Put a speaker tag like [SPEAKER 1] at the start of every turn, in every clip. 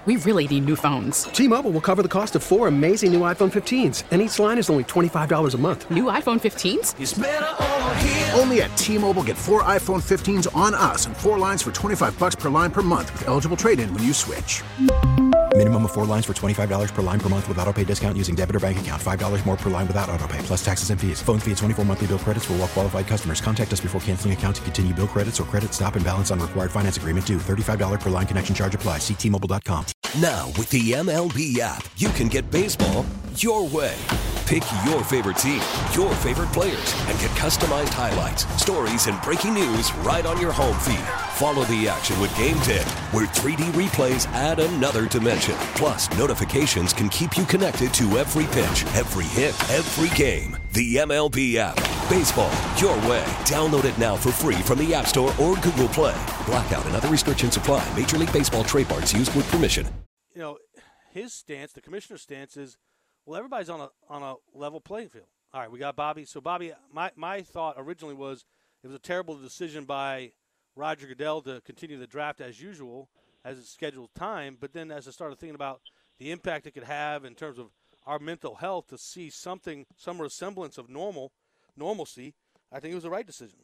[SPEAKER 1] We really need new phones.
[SPEAKER 2] T-Mobile will cover the cost of 4 amazing new iPhone 15s, and each line is only $25 a month.
[SPEAKER 1] New iPhone 15s?
[SPEAKER 3] It's better over here.
[SPEAKER 4] Only at T-Mobile, get 4 iPhone 15s on us and 4 lines for $25 per line per month with eligible trade-in when you switch.
[SPEAKER 5] Minimum of 4 lines for $25 per line per month with autopay discount using debit or bank account. $5 more per line without autopay, plus taxes and fees. Phone fee at 24 monthly bill credits for well-qualified customers. Contact us before canceling account to continue bill credits or credit stop and balance on required finance agreement due. $35 per line connection charge applies. See T-Mobile.com.
[SPEAKER 6] Now, with the MLB app, you can get baseball your way. Pick your favorite team, your favorite players, and get customized highlights, stories, and breaking news right on your home feed. Follow the action with Game Day, where 3D replays add another dimension. Plus, notifications can keep you connected to every pitch, every hit, every game. The MLB app. Baseball your way. Download it now for free from the App Store or Google Play. Blackout and other restrictions apply. Major League Baseball trademarks used with permission.
[SPEAKER 7] You know, his stance, the commissioner's stance is, well, everybody's on a level playing field. All right, we got Bobby. So, Bobby, my thought originally was it was a terrible decision by Roger Goodell to continue the draft as usual, as its scheduled time. But then as I started thinking about the impact it could have in terms of our mental health to see some resemblance of normalcy, I think it was the right decision.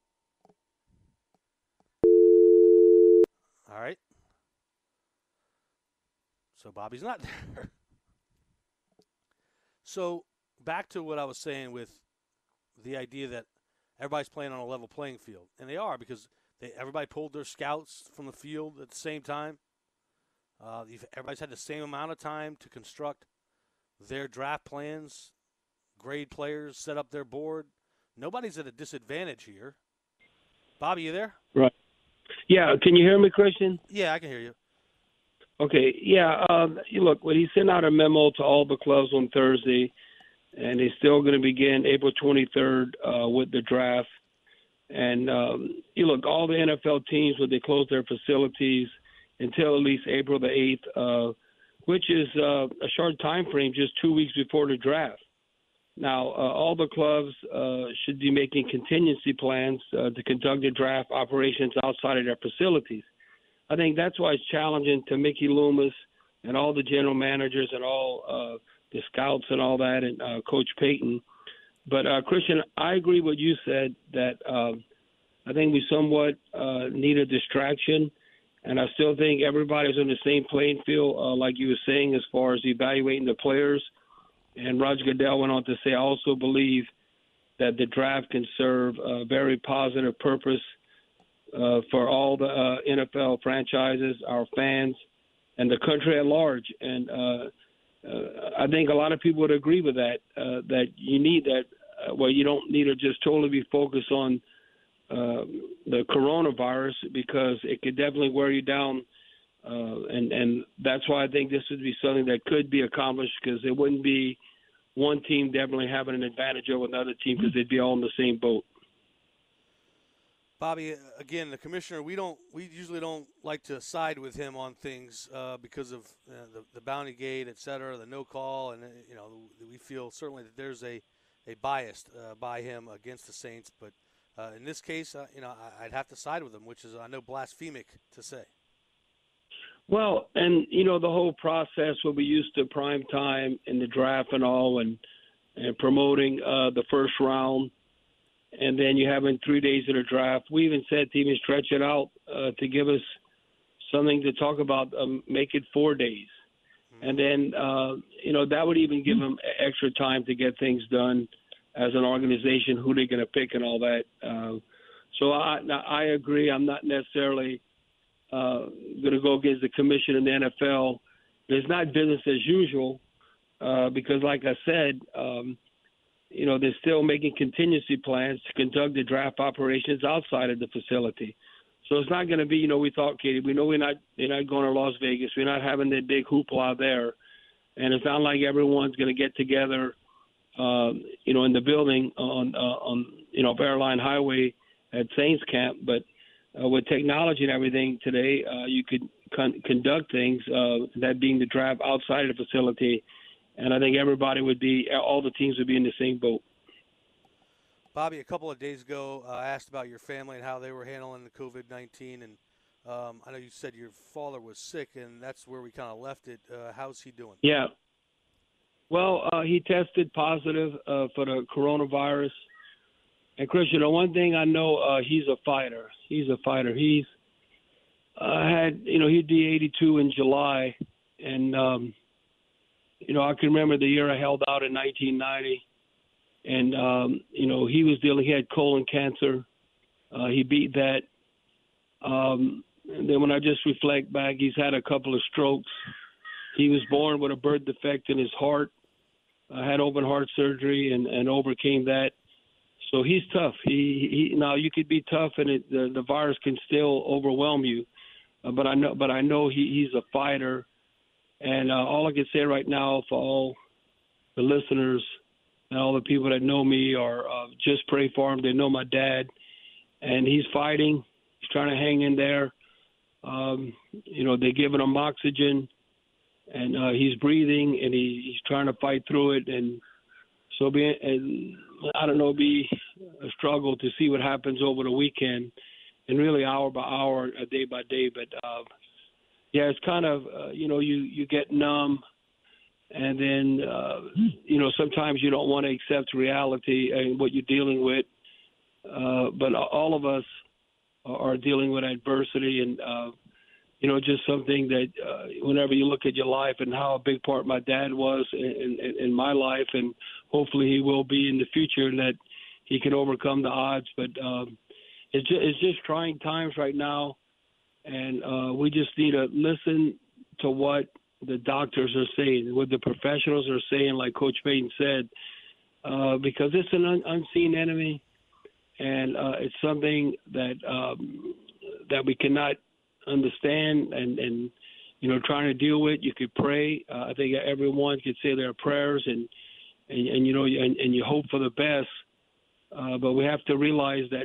[SPEAKER 7] All right. So Bobby's not there. So back to what I was saying with the idea that everybody's playing on a level playing field. And they are, because everybody pulled their scouts from the field at the same time. Everybody's had the same amount of time to construct their draft plans, grade players, set up their board. Nobody's at a disadvantage here. Bobby, you there?
[SPEAKER 8] Right. Yeah, can you hear me, Christian?
[SPEAKER 7] Yeah, I can hear you.
[SPEAKER 8] Okay, yeah. Look, when he sent out a memo to all the clubs on Thursday, and they're still going to begin April 23rd with the draft. And look, all the NFL teams, when they close their facilities until at least April the 8th, which is a short time frame, just 2 weeks before the draft. Now, all the clubs should be making contingency plans to conduct the draft operations outside of their facilities. I think that's why it's challenging to Mickey Loomis and all the general managers and all the scouts and all that, and Coach Payton. But, Christian, I agree with what you said, that I think we somewhat need a distraction. And I still think everybody's on the same playing field, like you were saying, as far as evaluating the players. And Roger Goodell went on to say, I also believe that the draft can serve a very positive purpose for all the NFL franchises, our fans, and the country at large. And I think a lot of people would agree with that, that you need that. You don't need to just totally be focused on the coronavirus, because it could definitely wear you down. And that's why I think this would be something that could be accomplished, because it wouldn't be one team definitely having an advantage over another team, because they'd be all in the same boat.
[SPEAKER 7] Bobby, again, the commissioner, we usually don't like to side with him on things because of the bounty gate, et cetera, the no call, and we feel certainly that there's a bias by him against the Saints. But in this case, I'd have to side with him, which is, I know, blasphemic to say.
[SPEAKER 8] Well, and the whole process will be used to prime time in the draft and all, and promoting the first round. And then you have in 3 days of the draft. We even said to even stretch it out to give us something to talk about, make it 4 days. And then, that would even give them extra time to get things done as an organization, who they're going to pick and all that. So I agree. I'm not necessarily going to go against the commission and the NFL. It's not business as usual because, like I said, they're still making contingency plans to conduct the draft operations outside of the facility. So it's not going to be, we thought, Katie, we know they're not going to Las Vegas. We're not having that big hoopla there. And it's not like everyone's going to get together, in the building on Fairline Highway at Saints Camp. But with technology and everything today, you could conduct things, that being the draft outside of the facility. And I think all the teams would be in the same boat.
[SPEAKER 7] Bobby, a couple of days ago, I asked about your family and how they were handling the COVID-19, and I know you said your father was sick, and that's where we kind of left it. How's he doing?
[SPEAKER 8] Yeah. Well, he tested positive for the coronavirus. And, Chris, one thing I know, he's a fighter. He's he did 82 in July. And, I can remember the year I held out in 1990. And, he had colon cancer. He beat that. And then when I just reflect back, he's had a couple of strokes. He was born with a birth defect in his heart, had open heart surgery and overcame that. So he's tough. Now you could be tough and the virus can still overwhelm you. But I know he's a fighter. And all I can say right now for all the listeners and all the people that know me are just pray for him. They know my dad, and he's fighting. He's trying to hang in there. They're giving him oxygen, and he's breathing, and he's trying to fight through it. And so it'll be a struggle to see what happens over the weekend, and really hour by hour, day by day. But it's kind of you get numb, and then sometimes you don't want to accept reality and what you're dealing with. But all of us are dealing with adversity, and just something that whenever you look at your life and how a big part my dad was in my life, and hopefully he will be in the future, and that he can overcome the odds. But it's just trying times right now, and we just need to listen to what the doctors are saying, what the professionals are saying, like Coach Payton said, because it's an unseen enemy. And it's something that we cannot understand and trying to deal with. You could pray. I think everyone could say their prayers and you hope for the best. But we have to realize that,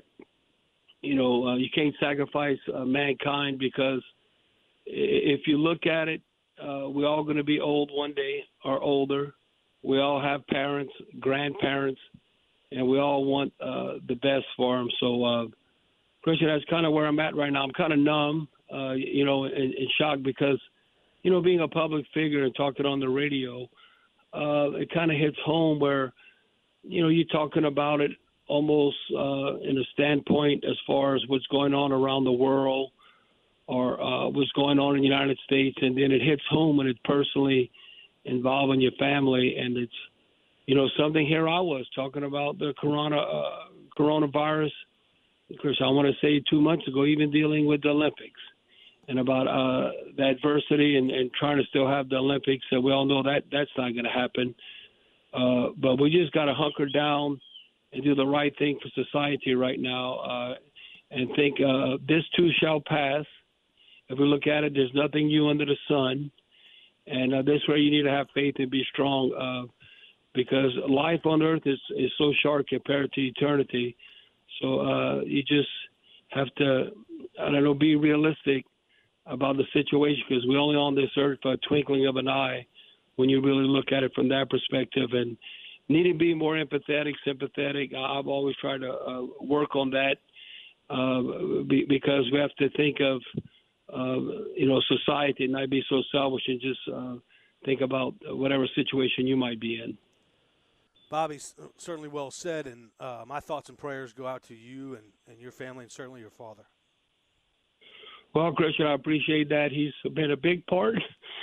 [SPEAKER 8] you can't sacrifice mankind, because if you look at it, we're all going to be old one day or older. We all have parents, grandparents, and we all want the best for them. So, Christian, that's kind of where I'm at right now. I'm kind of numb, and shocked because, being a public figure and talking on the radio, it kind of hits home where, you're talking about it almost in a standpoint as far as what's going on around the world or what's going on in the United States, and then it hits home when it's personally involving your family, and it's, something here I was talking about the coronavirus. Chris, I want to say 2 months ago, even dealing with the Olympics and about the adversity and trying to still have the Olympics. And we all know that that's not going to happen. But we just got to hunker down and do the right thing for society right now and think this too shall pass. If we look at it, there's nothing new under the sun. And this is where you need to have faith and be strong. Because life on earth is so short compared to eternity. So you just have to, be realistic about the situation, because we're only on this earth for a twinkling of an eye when you really look at it from that perspective. And need to be more empathetic, sympathetic. I've always tried to work on that because we have to think of, society and not be so selfish and just think about whatever situation you might be in.
[SPEAKER 7] Bobby, certainly well said, and my thoughts and prayers go out to you and your family and certainly your father.
[SPEAKER 8] Well, Christian, I appreciate that. He's been a big part.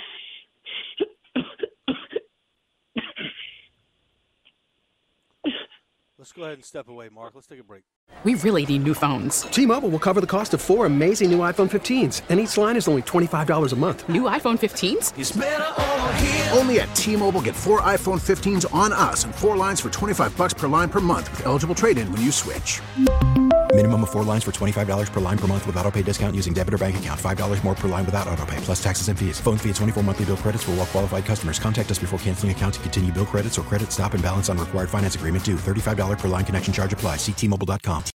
[SPEAKER 7] Let's go ahead and step away, Mark. Let's take a break.
[SPEAKER 1] We really need new phones.
[SPEAKER 2] T-Mobile will cover the cost of 4 amazing new iPhone 15s, and each line is only $25 a month.
[SPEAKER 1] New iPhone 15s?
[SPEAKER 6] It's better over here.
[SPEAKER 4] Only at T-Mobile, get 4 iPhone 15s on us and 4 lines for $25 per line per month with eligible trade-in when you switch.
[SPEAKER 5] Minimum of 4 lines for $25 per line per month with autopay discount using debit or bank account. $5 more per line without autopay, plus taxes and fees. Phone fee at 24 monthly bill credits for well-qualified customers. Contact us before canceling account to continue bill credits or credit stop and balance on required finance agreement due. $35 per line connection charge applies. See T-Mobile.com.